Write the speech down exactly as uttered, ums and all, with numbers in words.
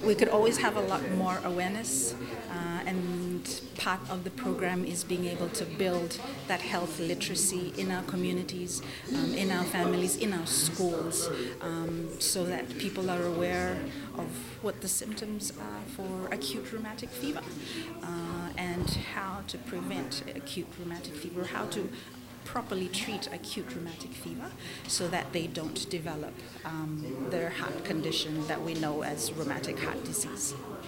we could always have a lot more awareness, uh, and part of the program is being able to build that health literacy in our communities, um, in our families, in our schools, um, so that people are aware of what the symptoms are for acute rheumatic fever, uh, and how to prevent acute rheumatic fever, how to properly treat acute rheumatic fever so that they don't develop um, their heart condition that we know as rheumatic heart disease.